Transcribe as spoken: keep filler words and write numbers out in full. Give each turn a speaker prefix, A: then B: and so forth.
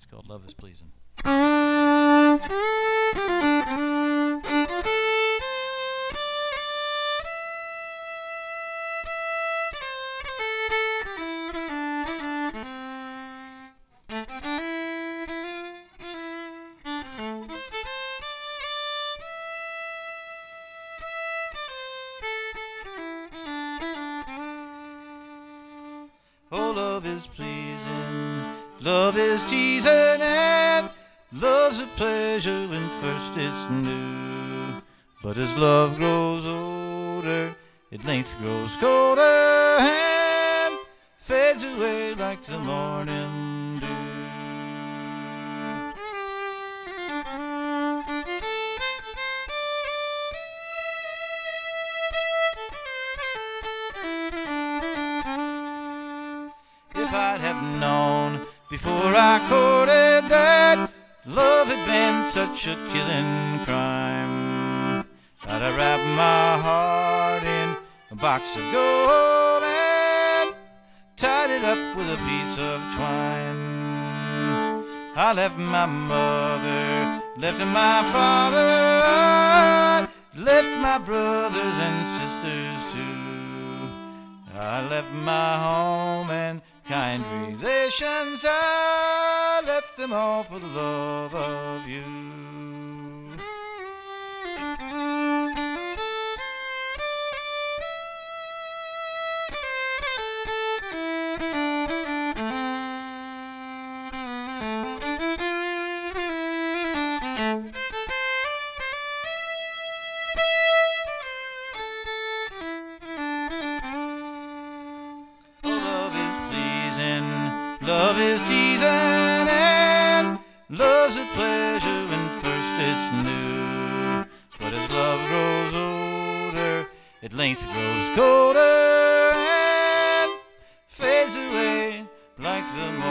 A: called Love is Pleasing. Oh, love is pleasing, love is teasing, and love's a pleasure when first it's new. But as love grows older, at length grows colder, and fades away like the morning dew. If I'd have known before I courted that love had been such a killing crime, I'd have wrapped my heart in a box of gold and tied it up with a piece of twine. I left my mother, left my father, I left my brothers and sisters too. I left my home and kind relations, I left them all for the love of you. Love is teasing, and love's a pleasure when first it's new. But as love grows older, at length grows colder, and fades away like the morning.